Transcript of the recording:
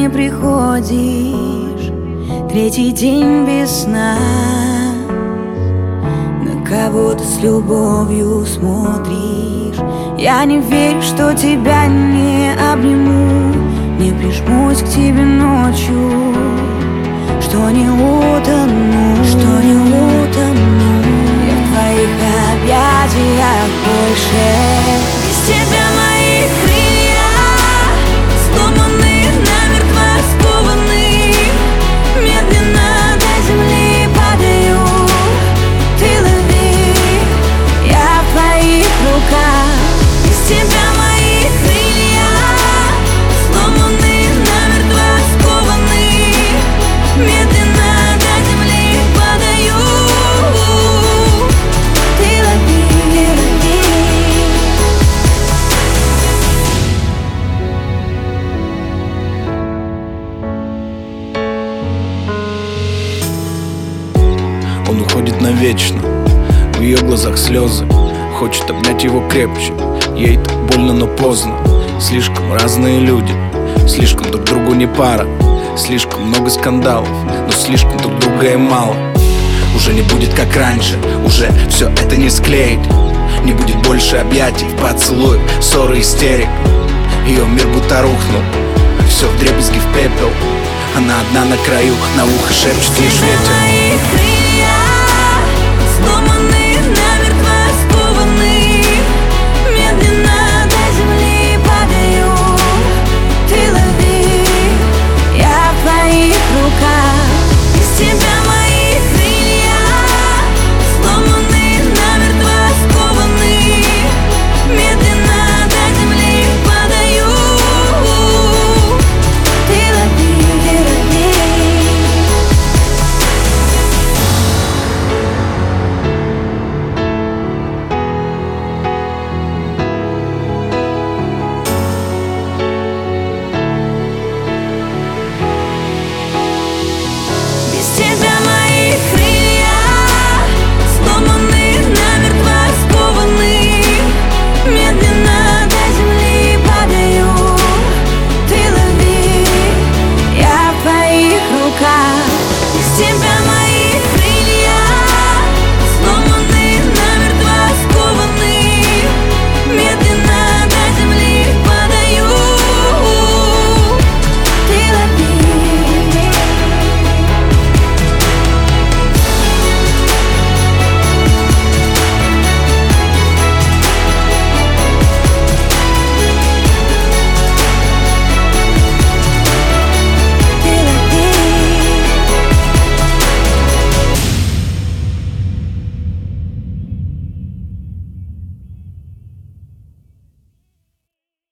не приходишь, третий день без сна. На кого-то с любовью смотришь. Я не верю, что тебя не обниму, не прижмусь к тебе ночью, что не утону, что не утону. Я в твоих объятиях больше. Без тебя мои крылья сломаны, намертво скованы, медленно до земли падаю. Ты лови, я в твоих руках. Без тебя мои крылья сломаны, намертво скованы, медленно до земли падаю. Ты лови, Он уходит навечно, в ее глазах слезы. Хочет обнять его крепче, ей так больно, но поздно. Слишком разные люди, слишком друг другу не пара. Слишком много скандалов, но слишком друг друга и мало. Уже не будет как раньше, уже все это не склеить. Не будет больше объятий, поцелуев, ссоры, истерик. Ее мир будто рухнул, все вдребезги в пепел. Она одна на краю, на ухо шепчет лишь ветер.